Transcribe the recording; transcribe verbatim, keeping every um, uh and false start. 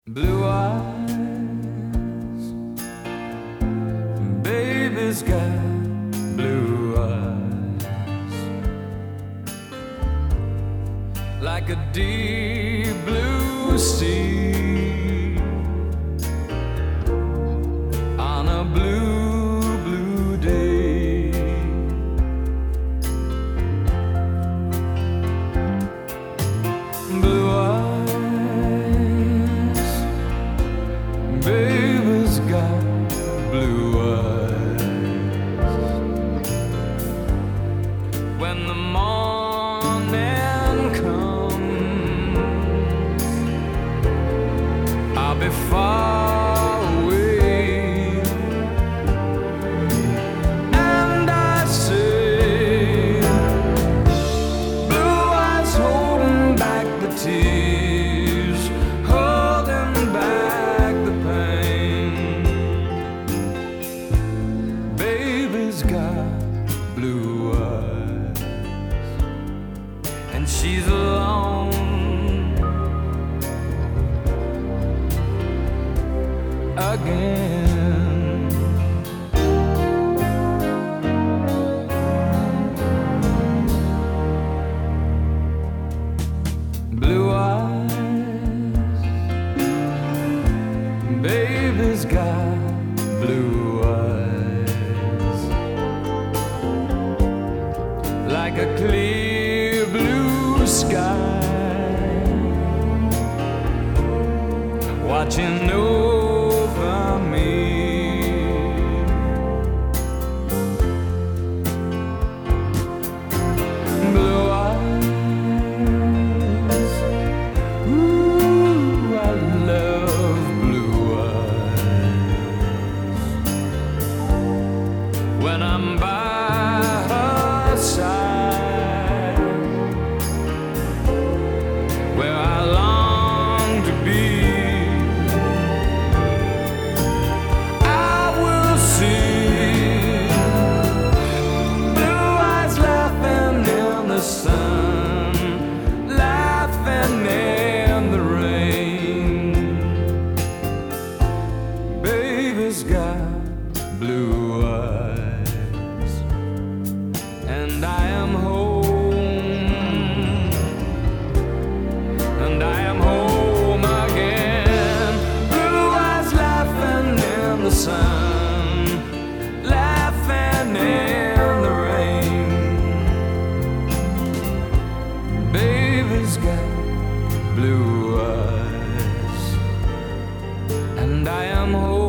Blue eyes, baby's got blue eyes, like a deep blue sea on a blue, blue day. Blue eyes, baby's got blue eyes. When the morning comes, I'll be far away, and I say, blue eyes holding back the tears, holding back the pain. Baby's got blue eyes, and she's alone again. Blue eyes, baby's got blue eyes, like a clear blue sky, watching over me. Blue eyes, ooh, I love blue eyes. When I'm by her side, where I long to be, I will see blue eyes laughing in the sun, laughing in the rain. Baby's got blue eyes, and I am home, and I am home again. Blue eyes laughing in the sun, laughing in the rain. Baby's got blue eyes, and I am home.